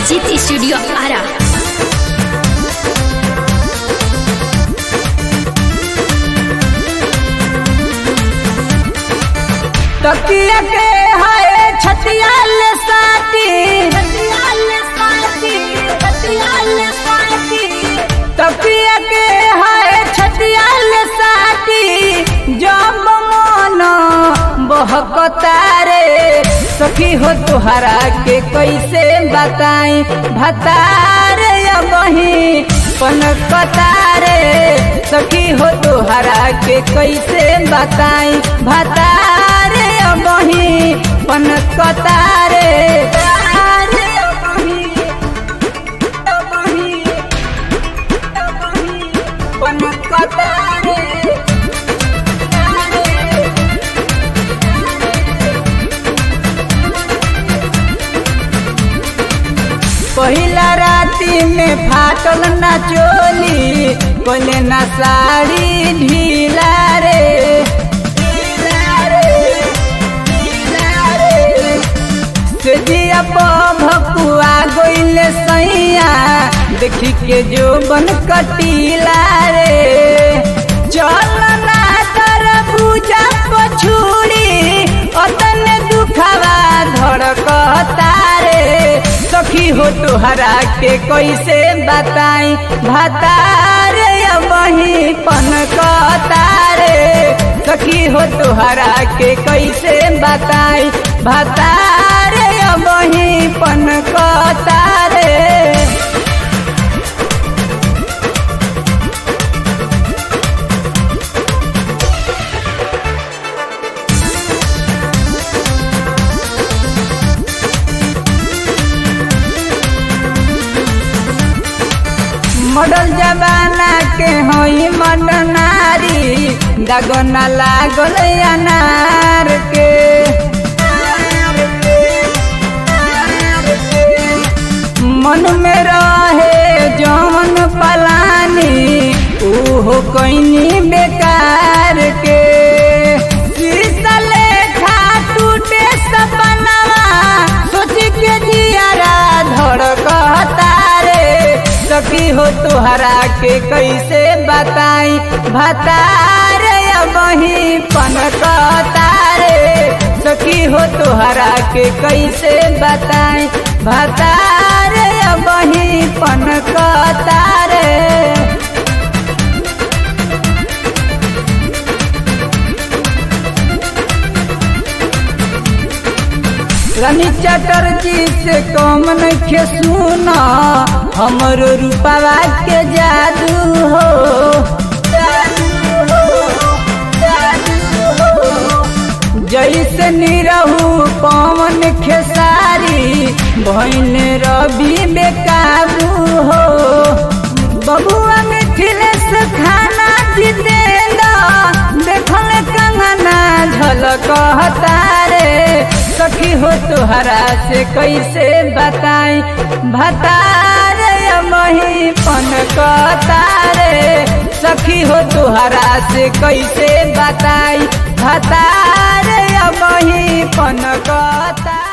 Ajit studio Ara. तकिया के हाय छतिया ले साथी तकिया के हाय छतिया ले साथी जब मन बहकता रे सखी हो तुहरा के कैसे बताई भतारे वही पनकता रे सखी हो तुहरा के कैसे बताई भतारे वही पनकता रे पनकता रे पहिला राती में फाटल ना चोली कोले ना साड़ी ढीला रे सेजिया भकुआ गोइले सैया देखी के जो बन कटीला रे चल ना तर पूजा पछुड़ी अतन दुखवा धड़कता रे सखी हो तुहरा के कैसे बताई भतारे वही पनकता रे सखी हो तुहरा के कैसे बताई भतारे वही पनकता रे मॉडल जमाना के होई मडनारी दगना लागल अनार के मन में रहे जौन पलानी उहो कोइनी बेकार के शीशा लेखा टूटे सपनवा सोच के जियारा धड़कता सखी हो तुहरा के कैसे बताई भतारे वही पनकता रे सखी हो तुहरा के कैसे बताई भतारे वही पनकता रे रानी चटर्जी से कम नखे सुना हमर रूपवा के जादू हो जैसे निरहू पवन खेसारी भैन रवि बेकाबू हो बबुआ मिथिलेश खाना जितेंद्र देखल कंगना झलकता रे सखी हो तुहरा से कैसे बताई भतारे वही पनकता रे सखी हो तुहरा से कैसे बताई भतारे वही पनकता।